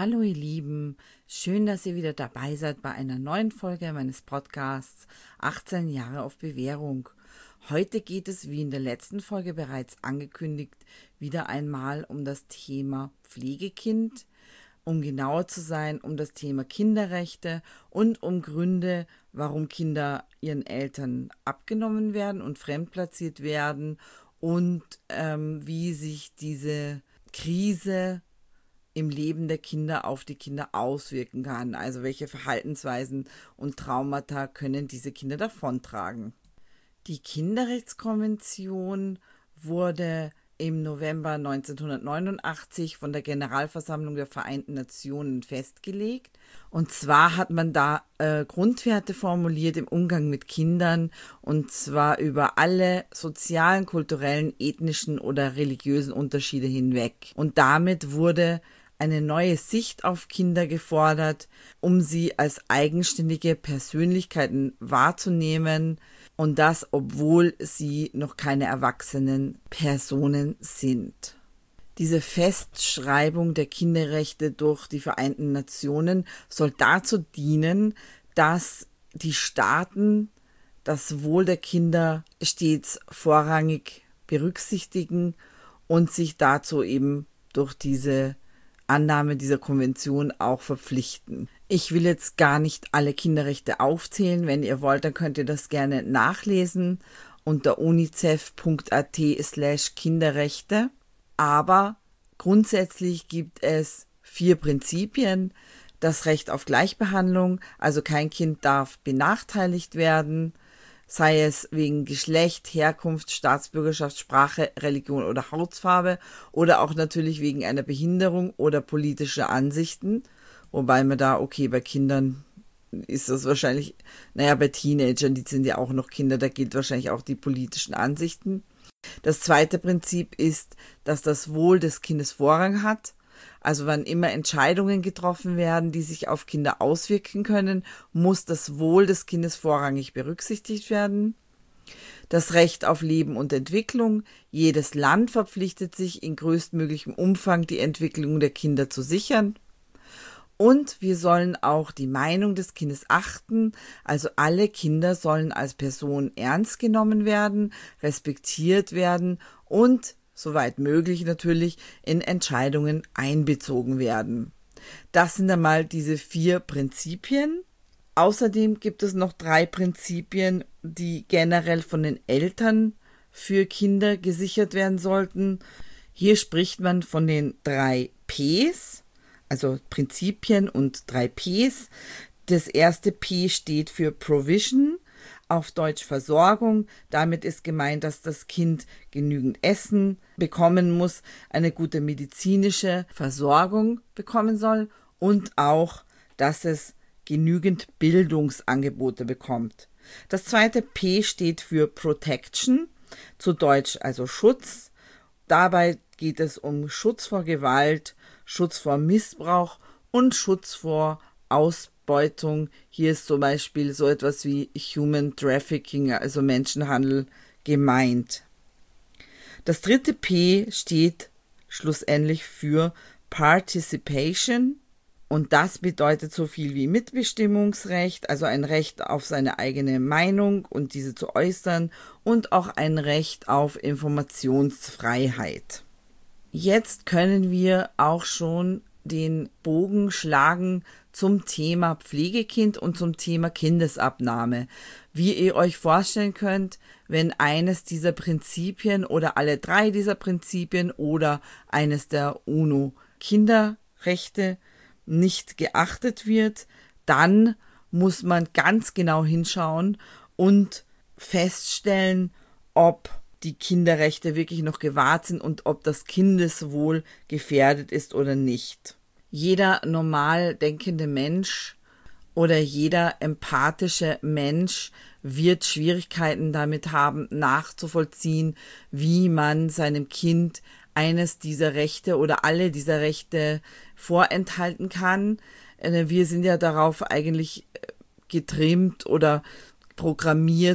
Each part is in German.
Hallo ihr Lieben, schön, dass ihr wieder dabei seid bei einer neuen Folge meines Podcasts 18 Jahre auf Bewährung. Heute geht es, wie in der letzten Folge bereits angekündigt, wieder einmal um das Thema Pflegekind, um genauer zu sein, um das Thema Kinderrechte und um Gründe, warum Kinder ihren Eltern abgenommen werden und fremdplatziert werden und wie sich diese Krise im Leben der Kinder auf die Kinder auswirken kann. Also welche Verhaltensweisen und Traumata können diese Kinder davontragen. Die Kinderrechtskonvention wurde im November 1989 von der Generalversammlung der Vereinten Nationen festgelegt. Und zwar hat man da Grundwerte formuliert im Umgang mit Kindern, und zwar über alle sozialen, kulturellen, ethnischen oder religiösen Unterschiede hinweg. Und damit wurde eine neue Sicht auf Kinder gefordert, um sie als eigenständige Persönlichkeiten wahrzunehmen, und das, obwohl sie noch keine erwachsenen Personen sind. Diese Festschreibung der Kinderrechte durch die Vereinten Nationen soll dazu dienen, dass die Staaten das Wohl der Kinder stets vorrangig berücksichtigen und sich dazu eben durch diese Annahme dieser Konvention auch verpflichten. Ich will jetzt gar nicht alle Kinderrechte aufzählen. Wenn ihr wollt, dann könnt ihr das gerne nachlesen unter unicef.at/Kinderrechte. Aber grundsätzlich gibt es 4 Prinzipien. Das Recht auf Gleichbehandlung, also kein Kind darf benachteiligt werden, sei es wegen Geschlecht, Herkunft, Staatsbürgerschaft, Sprache, Religion oder Hautfarbe oder auch natürlich wegen einer Behinderung oder politischer Ansichten. Wobei man da, okay, bei Kindern ist das wahrscheinlich, bei Teenagern, die sind ja auch noch Kinder, da gilt wahrscheinlich auch die politischen Ansichten. Das zweite Prinzip ist, dass das Wohl des Kindes Vorrang hat. Also wann immer Entscheidungen getroffen werden, die sich auf Kinder auswirken können, muss das Wohl des Kindes vorrangig berücksichtigt werden. Das Recht auf Leben und Entwicklung. Jedes Land verpflichtet sich, in größtmöglichem Umfang die Entwicklung der Kinder zu sichern. Und wir sollen auch die Meinung des Kindes achten. Also alle Kinder sollen als Person ernst genommen werden, respektiert werden und soweit möglich natürlich, in Entscheidungen einbezogen werden. Das sind einmal diese 4 Prinzipien. Außerdem gibt es noch 3 Prinzipien, die generell von den Eltern für Kinder gesichert werden sollten. Hier spricht man von den 3 Ps, also Prinzipien und 3 Ps. Das erste P steht für Provision, auf Deutsch Versorgung. Damit ist gemeint, dass das Kind genügend Essen bekommen muss, eine gute medizinische Versorgung bekommen soll und auch, dass es genügend Bildungsangebote bekommt. Das zweite P steht für Protection, zu Deutsch also Schutz. Dabei geht es um Schutz vor Gewalt, Schutz vor Missbrauch und Schutz vor Ausbeutung. Hier ist zum Beispiel so etwas wie Human Trafficking, also Menschenhandel, gemeint. Das dritte P steht schlussendlich für Participation, und das bedeutet so viel wie Mitbestimmungsrecht, also ein Recht auf seine eigene Meinung und diese zu äußern, und auch ein Recht auf Informationsfreiheit. Jetzt können wir auch schon den Bogen schlagen zum Thema Pflegekind und zum Thema Kindesabnahme. Wie ihr euch vorstellen könnt, wenn eines dieser Prinzipien oder alle 3 dieser Prinzipien oder eines der UNO-Kinderrechte nicht geachtet wird, dann muss man ganz genau hinschauen und feststellen, ob die Kinderrechte wirklich noch gewahrt sind und ob das Kindeswohl gefährdet ist oder nicht. Jeder normal denkende Mensch oder jeder empathische Mensch wird Schwierigkeiten damit haben, nachzuvollziehen, wie man seinem Kind eines dieser Rechte oder alle dieser Rechte vorenthalten kann. Wir sind ja darauf eigentlich getrimmt oder programmiert,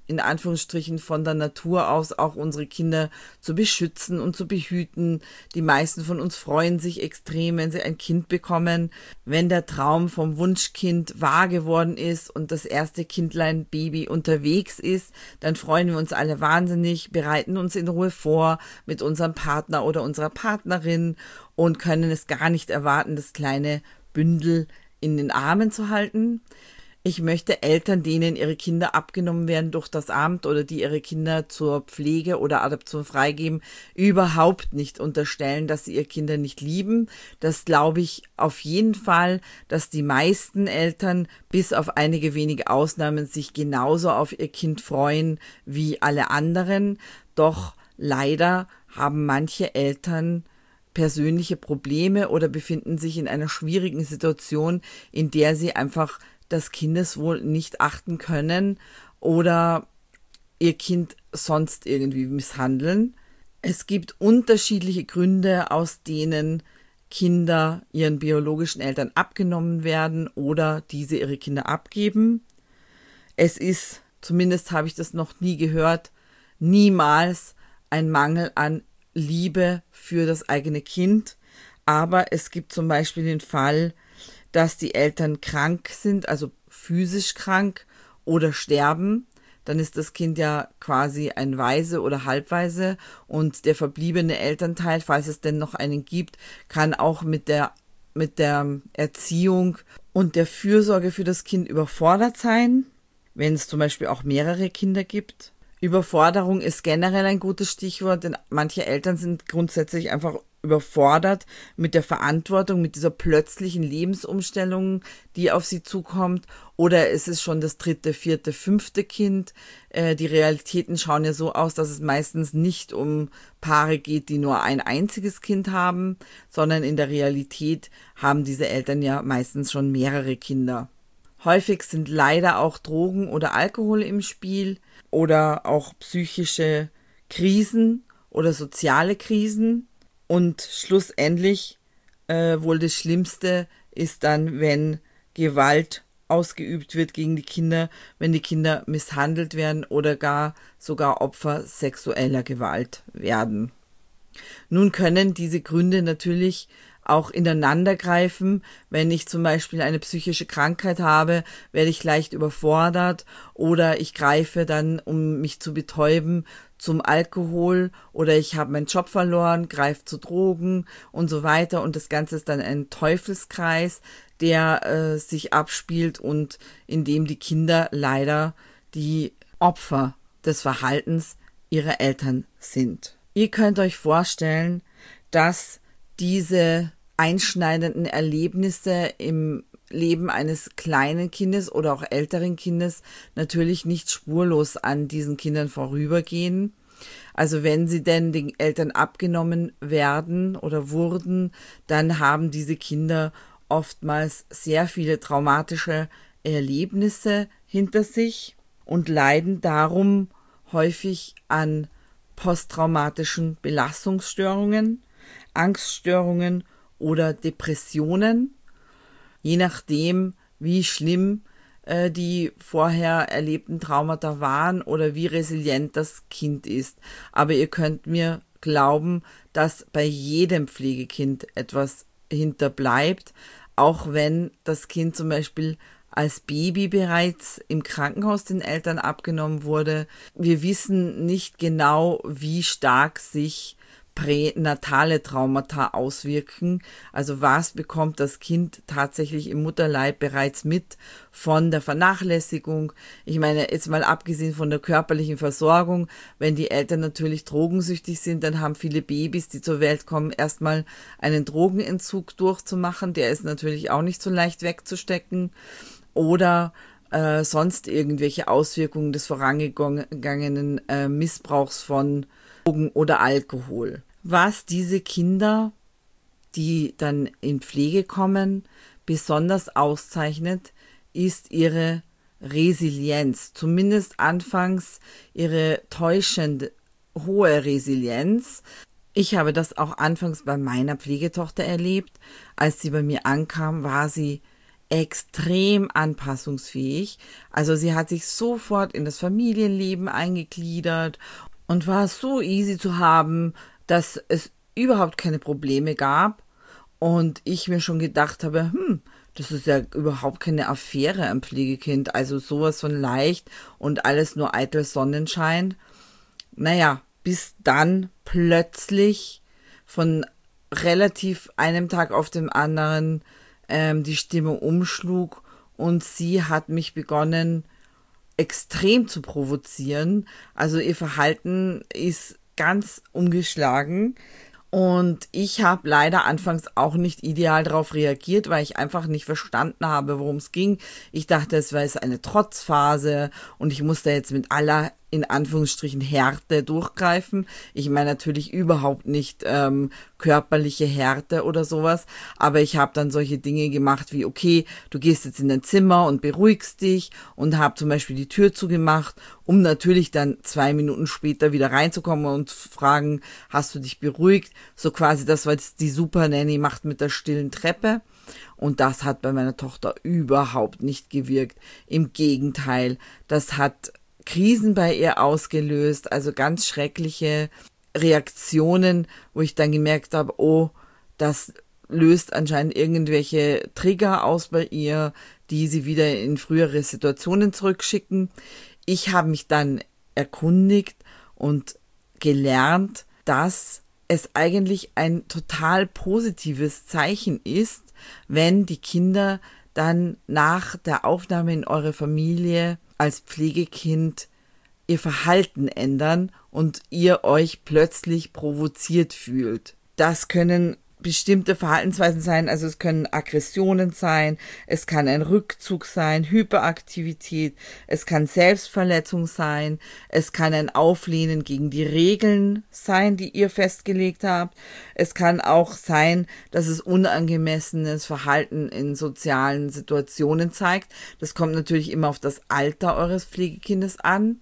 in Anführungsstrichen von der Natur aus auch unsere Kinder zu beschützen und zu behüten. Die meisten von uns freuen sich extrem, wenn sie ein Kind bekommen. Wenn der Traum vom Wunschkind wahr geworden ist und das erste Kindlein, Baby unterwegs ist, dann freuen wir uns alle wahnsinnig, bereiten uns in Ruhe vor mit unserem Partner oder unserer Partnerin und können es gar nicht erwarten, das kleine Bündel in den Armen zu halten. Ich möchte Eltern, denen ihre Kinder abgenommen werden durch das Amt oder die ihre Kinder zur Pflege oder Adoption freigeben, überhaupt nicht unterstellen, dass sie ihre Kinder nicht lieben. Das glaube ich auf jeden Fall, dass die meisten Eltern, bis auf einige wenige Ausnahmen, sich genauso auf ihr Kind freuen wie alle anderen. Doch leider haben manche Eltern persönliche Probleme oder befinden sich in einer schwierigen Situation, in der sie einfach das Kindeswohl nicht achten können oder ihr Kind sonst irgendwie misshandeln. Es gibt unterschiedliche Gründe, aus denen Kinder ihren biologischen Eltern abgenommen werden oder diese ihre Kinder abgeben. Es ist, zumindest habe ich das noch nie gehört, niemals ein Mangel an Liebe für das eigene Kind. Aber es gibt zum Beispiel den Fall, dass die Eltern krank sind, also physisch krank oder sterben, dann ist das Kind ja quasi ein Waise oder Halbwaise und der verbliebene Elternteil, falls es denn noch einen gibt, kann auch mit der Erziehung und der Fürsorge für das Kind überfordert sein, wenn es zum Beispiel auch mehrere Kinder gibt. Überforderung ist generell ein gutes Stichwort, denn manche Eltern sind grundsätzlich einfach überfordert mit der Verantwortung, mit dieser plötzlichen Lebensumstellung, die auf sie zukommt. Oder es ist schon das 3., 4., 5. Kind. Die Realitäten schauen ja so aus, dass es meistens nicht um Paare geht, die nur ein einziges Kind haben, sondern in der Realität haben diese Eltern ja meistens schon mehrere Kinder. Häufig sind leider auch Drogen oder Alkohol im Spiel oder auch psychische Krisen oder soziale Krisen. Und schlussendlich wohl das Schlimmste ist dann, wenn Gewalt ausgeübt wird gegen die Kinder, wenn die Kinder misshandelt werden oder sogar Opfer sexueller Gewalt werden. Nun können diese Gründe natürlich auch ineinander greifen. Wenn ich zum Beispiel eine psychische Krankheit habe, werde ich leicht überfordert oder ich greife dann, um mich zu betäuben, zum Alkohol oder ich habe meinen Job verloren, greife zu Drogen und so weiter und das Ganze ist dann ein Teufelskreis, der sich abspielt und in dem die Kinder leider die Opfer des Verhaltens ihrer Eltern sind. Ihr könnt euch vorstellen, dass diese einschneidenden Erlebnisse im Leben eines kleinen Kindes oder auch älteren Kindes natürlich nicht spurlos an diesen Kindern vorübergehen. Also wenn sie denn den Eltern abgenommen werden oder wurden, dann haben diese Kinder oftmals sehr viele traumatische Erlebnisse hinter sich und leiden darum häufig an posttraumatischen Belastungsstörungen, Angststörungen oder Depressionen, je nachdem, wie schlimm die vorher erlebten Traumata waren oder wie resilient das Kind ist. Aber ihr könnt mir glauben, dass bei jedem Pflegekind etwas hinterbleibt, auch wenn das Kind zum Beispiel als Baby bereits im Krankenhaus den Eltern abgenommen wurde. Wir wissen nicht genau, wie stark sich pränatale Traumata auswirken. Also was bekommt das Kind tatsächlich im Mutterleib bereits mit von der Vernachlässigung? Ich meine, jetzt mal abgesehen von der körperlichen Versorgung, wenn die Eltern natürlich drogensüchtig sind, dann haben viele Babys, die zur Welt kommen, erstmal einen Drogenentzug durchzumachen. Der ist natürlich auch nicht so leicht wegzustecken. Oder sonst irgendwelche Auswirkungen des vorangegangenen Missbrauchs von Drogen oder Alkohol. Was diese Kinder, die dann in Pflege kommen, besonders auszeichnet, ist ihre Resilienz. Zumindest anfangs ihre täuschend hohe Resilienz. Ich habe das auch anfangs bei meiner Pflegetochter erlebt. Als sie bei mir ankam, war sie extrem anpassungsfähig. Also sie hat sich sofort in das Familienleben eingegliedert und war so easy zu haben, dass es überhaupt keine Probleme gab. Und ich mir schon gedacht habe, das ist ja überhaupt keine Affäre am Pflegekind, also sowas von leicht und alles nur eitel Sonnenschein. Naja, bis dann plötzlich von relativ einem Tag auf den anderen die Stimmung umschlug und sie hat mich begonnen extrem zu provozieren. Also ihr Verhalten ist ganz umgeschlagen. Und ich habe leider anfangs auch nicht ideal darauf reagiert, weil ich einfach nicht verstanden habe, worum es ging. Ich dachte, es war jetzt eine Trotzphase und ich musste jetzt mit aller, in Anführungsstrichen, Härte durchgreifen. Ich meine natürlich überhaupt nicht körperliche Härte oder sowas, aber ich habe dann solche Dinge gemacht wie, okay, du gehst jetzt in dein Zimmer und beruhigst dich und habe zum Beispiel die Tür zugemacht, um natürlich dann 2 Minuten später wieder reinzukommen und fragen, hast du dich beruhigt? So quasi das, was die Super Nanny macht mit der stillen Treppe. Und das hat bei meiner Tochter überhaupt nicht gewirkt. Im Gegenteil, das hat Krisen bei ihr ausgelöst, also ganz schreckliche Reaktionen, wo ich dann gemerkt habe, oh, das löst anscheinend irgendwelche Trigger aus bei ihr, die sie wieder in frühere Situationen zurückschicken. Ich habe mich dann erkundigt und gelernt, dass es eigentlich ein total positives Zeichen ist, wenn die Kinder dann nach der Aufnahme in eure Familie als Pflegekind ihr Verhalten ändern und ihr euch plötzlich provoziert fühlt. Das können bestimmte Verhaltensweisen sein, also es können Aggressionen sein, es kann ein Rückzug sein, Hyperaktivität, es kann Selbstverletzung sein, es kann ein Auflehnen gegen die Regeln sein, die ihr festgelegt habt, es kann auch sein, dass es unangemessenes Verhalten in sozialen Situationen zeigt. Das kommt natürlich immer auf das Alter eures Pflegekindes an,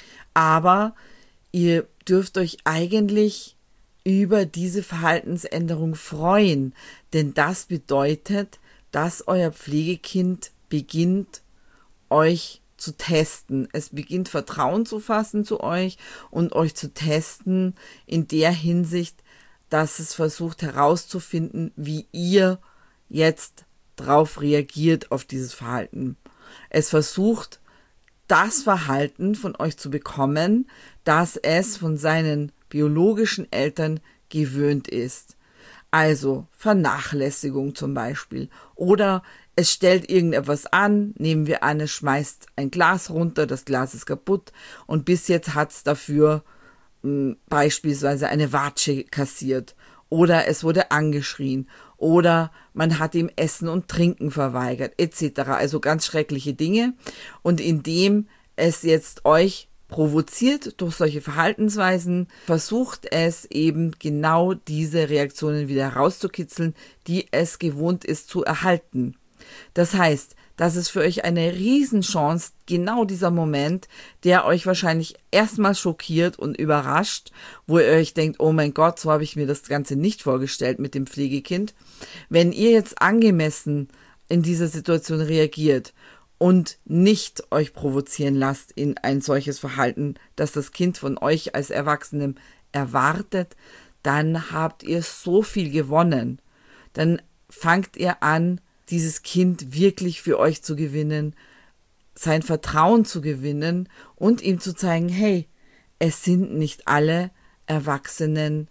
aber ihr dürft euch eigentlich über diese Verhaltensänderung freuen, denn das bedeutet, dass euer Pflegekind beginnt, euch zu testen. Es beginnt Vertrauen zu fassen zu euch und euch zu testen in der Hinsicht, dass es versucht herauszufinden, wie ihr jetzt drauf reagiert auf dieses Verhalten. Es versucht, das Verhalten von euch zu bekommen, dass es von seinen biologischen Eltern gewöhnt ist. Also Vernachlässigung zum Beispiel. Oder es stellt irgendetwas an, nehmen wir an, es schmeißt ein Glas runter, das Glas ist kaputt und bis jetzt hat es dafür beispielsweise eine Watsche kassiert. Oder es wurde angeschrien. Oder man hat ihm Essen und Trinken verweigert, etc. Also ganz schreckliche Dinge. Und indem es jetzt euch provoziert durch solche Verhaltensweisen, versucht es eben genau diese Reaktionen wieder herauszukitzeln, die es gewohnt ist zu erhalten. Das heißt, das ist für euch eine Riesenchance, genau dieser Moment, der euch wahrscheinlich erstmal schockiert und überrascht, wo ihr euch denkt, oh mein Gott, so habe ich mir das Ganze nicht vorgestellt mit dem Pflegekind. Wenn ihr jetzt angemessen in dieser Situation reagiert und nicht euch provozieren lasst in ein solches Verhalten, das das Kind von euch als Erwachsenem erwartet, dann habt ihr so viel gewonnen. Dann fangt ihr an, dieses Kind wirklich für euch zu gewinnen, sein Vertrauen zu gewinnen und ihm zu zeigen, hey, es sind nicht alle Erwachsenen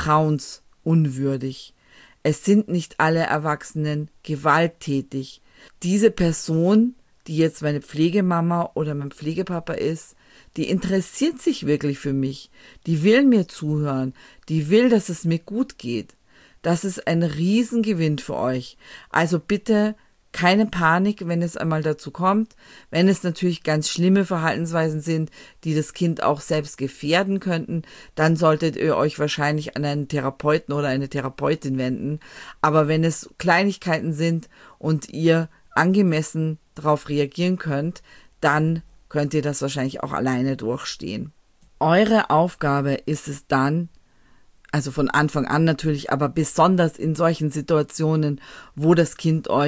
vertrauensunwürdig. Es sind nicht alle Erwachsenen gewalttätig. Diese Person, die jetzt meine Pflegemama oder mein Pflegepapa ist, die interessiert sich wirklich für mich. Die will mir zuhören. Die will, dass es mir gut geht. Das ist ein Riesengewinn für euch. Also bitte keine Panik, wenn es einmal dazu kommt. Wenn es natürlich ganz schlimme Verhaltensweisen sind, die das Kind auch selbst gefährden könnten, dann solltet ihr euch wahrscheinlich an einen Therapeuten oder eine Therapeutin wenden. Aber wenn es Kleinigkeiten sind und ihr angemessen darauf reagieren könnt, dann könnt ihr das wahrscheinlich auch alleine durchstehen. Eure Aufgabe ist es dann, also von Anfang an natürlich, aber besonders in solchen Situationen, wo das Kind euch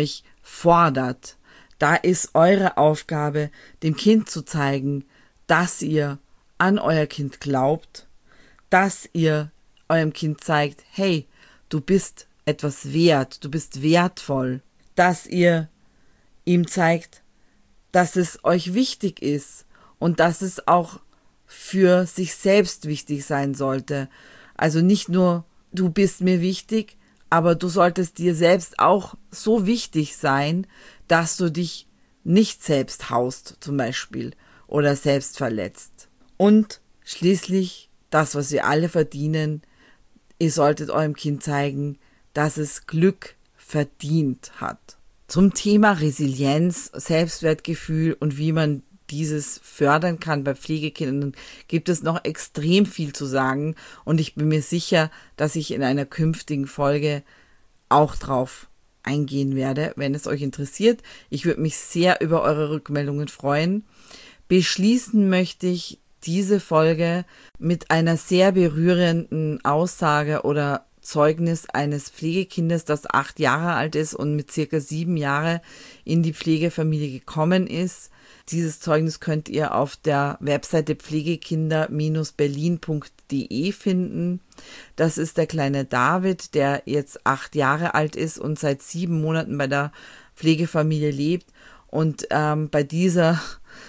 fordert. Da ist eure Aufgabe, dem Kind zu zeigen, dass ihr an euer Kind glaubt, dass ihr eurem Kind zeigt, hey, du bist etwas wert, du bist wertvoll, dass ihr ihm zeigt, dass es euch wichtig ist und dass es auch für sich selbst wichtig sein sollte. Also nicht nur, du bist mir wichtig, aber du solltest dir selbst auch so wichtig sein, dass du dich nicht selbst haust zum Beispiel oder selbst verletzt. Und schließlich das, was wir alle verdienen, ihr solltet eurem Kind zeigen, dass es Glück verdient hat. Zum Thema Resilienz, Selbstwertgefühl und wie man dieses fördern kann bei Pflegekindern, gibt es noch extrem viel zu sagen und ich bin mir sicher, dass ich in einer künftigen Folge auch drauf eingehen werde, wenn es euch interessiert. Ich würde mich sehr über eure Rückmeldungen freuen. Beschließen möchte ich diese Folge mit einer sehr berührenden Aussage oder Zeugnis eines Pflegekindes, das 8 Jahre alt ist und mit circa 7 Jahren in die Pflegefamilie gekommen ist. Dieses Zeugnis könnt ihr auf der Webseite pflegekinder-berlin.de finden. Das ist der kleine David, der jetzt 8 Jahre alt ist und seit 7 Monaten bei der Pflegefamilie lebt. Und bei diesem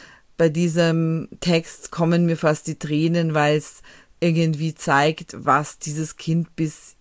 Text kommen mir fast die Tränen, weil es irgendwie zeigt, was dieses Kind bis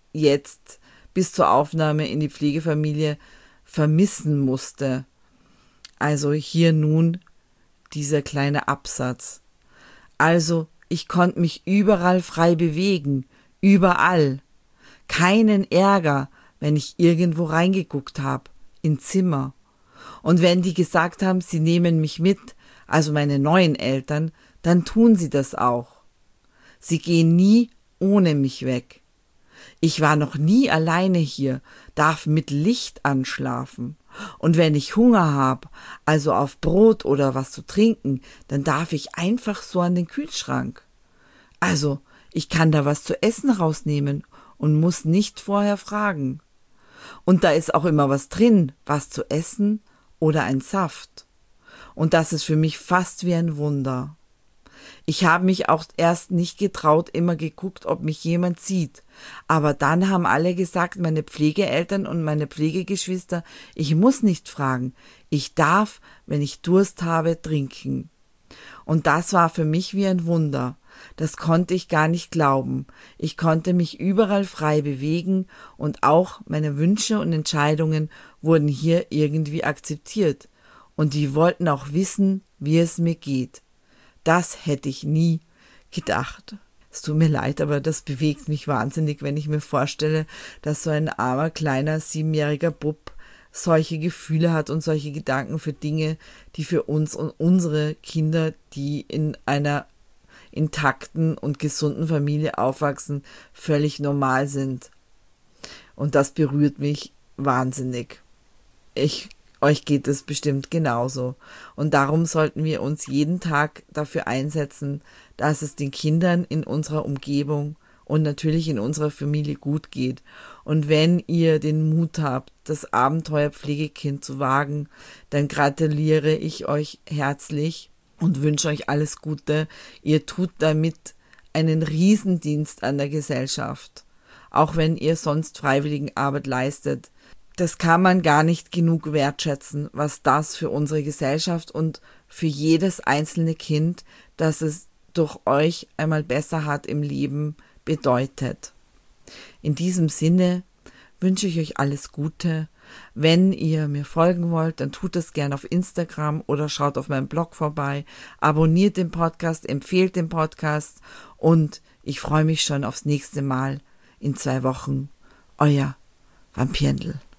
zur Aufnahme in die Pflegefamilie vermissen musste. Also hier nun dieser kleine Absatz. Also, ich konnte mich überall frei bewegen, überall. Keinen Ärger, wenn ich irgendwo reingeguckt habe, in Zimmer. Und wenn die gesagt haben, sie nehmen mich mit, also meine neuen Eltern, dann tun sie das auch. Sie gehen nie ohne mich weg. Ich war noch nie alleine hier, darf mit Licht anschlafen. Und wenn ich Hunger habe, also auf Brot oder was zu trinken, dann darf ich einfach so an den Kühlschrank. Also, ich kann da was zu essen rausnehmen und muss nicht vorher fragen. Und da ist auch immer was drin, was zu essen oder ein Saft. Und das ist für mich fast wie ein Wunder. Ich habe mich auch erst nicht getraut, immer geguckt, ob mich jemand sieht. Aber dann haben alle gesagt, meine Pflegeeltern und meine Pflegegeschwister, ich muss nicht fragen. Ich darf, wenn ich Durst habe, trinken. Und das war für mich wie ein Wunder. Das konnte ich gar nicht glauben. Ich konnte mich überall frei bewegen und auch meine Wünsche und Entscheidungen wurden hier irgendwie akzeptiert. Und die wollten auch wissen, wie es mir geht. Das hätte ich nie gedacht. Es tut mir leid, aber das bewegt mich wahnsinnig, wenn ich mir vorstelle, dass so ein armer, kleiner, 7-jähriger Bub solche Gefühle hat und solche Gedanken für Dinge, die für uns und unsere Kinder, die in einer intakten und gesunden Familie aufwachsen, völlig normal sind. Und das berührt mich wahnsinnig. Euch geht es bestimmt genauso. Und darum sollten wir uns jeden Tag dafür einsetzen, dass es den Kindern in unserer Umgebung und natürlich in unserer Familie gut geht. Und wenn ihr den Mut habt, das Abenteuer Pflegekind zu wagen, dann gratuliere ich euch herzlich und wünsche euch alles Gute. Ihr tut damit einen Riesendienst an der Gesellschaft. Auch wenn ihr sonst Freiwilligenarbeit leistet. Das kann man gar nicht genug wertschätzen, was das für unsere Gesellschaft und für jedes einzelne Kind, das es durch euch einmal besser hat im Leben, bedeutet. In diesem Sinne wünsche ich euch alles Gute. Wenn ihr mir folgen wollt, dann tut es gerne auf Instagram oder schaut auf meinem Blog vorbei. Abonniert den Podcast, empfehlt den Podcast und ich freue mich schon aufs nächste Mal in 2 Wochen. Euer Vampirndl.